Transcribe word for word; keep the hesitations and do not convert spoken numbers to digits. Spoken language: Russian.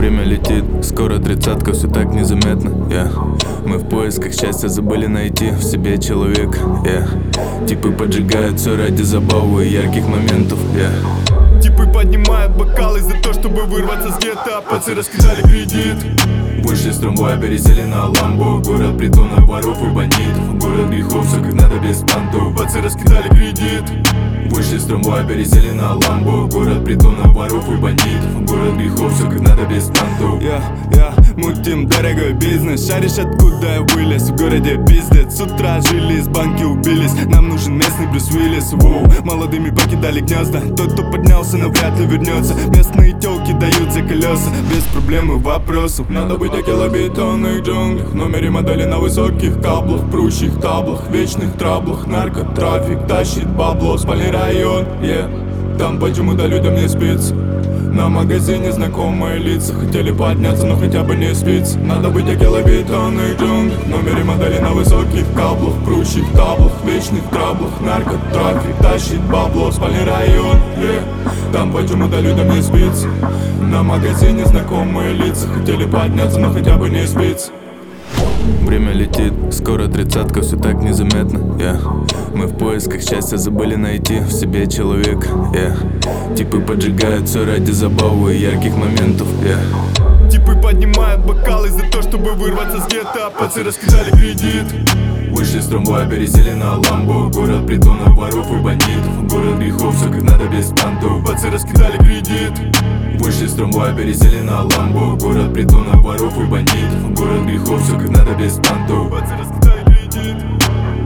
Время летит, скоро тридцатка, все так незаметно, yeah. Мы в поисках счастья, забыли найти в себе человека, yeah. Типы поджигают все ради забавы и ярких моментов, yeah. Типы поднимают бокалы за то, чтобы вырваться с гетто. Пацы раскидали кредит. Вышли с трамвая, пересели на ламбу. Город притонов, воров и бандитов. Город грехов, все как надо без понтов. Пацы раскидали кредит. Вышли с трамвая, пересели на ламбу. Город притонов, воров и бандитов. Город грехов, все как надо без понтов. Я, я, мутим дорогой бизнес. Шаришь, откуда я вылез? В городе пиздец. С утра жили, с банки убились. Нам нужен местный Брюс Уиллис. Воу. Молодыми покидали гнезда. Тот, кто поднялся, навряд ли вернется. Местные тёлки дают за колеса. Без проблем и вопросов. Надо быть околобетонных джунглях. В номере модели на высоких каблах, прущих таблах, вечных траблах. Наркотрафик тащит бабло. Спальный район, yeah. Там почему-то людям не спится. На магазине знакомые лица. Хотели подняться, но хотя бы не спится. Надо быть околобетонных джунглях. В номере модели на высоких каблах, прущих таблах, вечных траблах. Наркотрафик тащит бабло. Спальный район, yeah. Там почему-то людям не спится. На магазине знакомые лица. Хотели подняться, но хотя бы не спится. Время летит, скоро тридцатка, все так незаметно, yeah. Мы в поисках счастья, забыли найти в себе человека, yeah. Типы поджигают все ради забавы и ярких моментов, yeah. Типы поднимают бокалы за то, чтобы вырваться с гетто. Пацы раскидали кредит. Вышли с трамвая, пересели на ламбу. Город притонов, воров и бандитов. Город грехов, все как надо без понтов. Пацы раскидали кредит. Вышли с трамвая, пересели на ламбу. Город притонов, воров и бандитов. Город грехов, все как надо без понтов. Пацы раскидали кредит.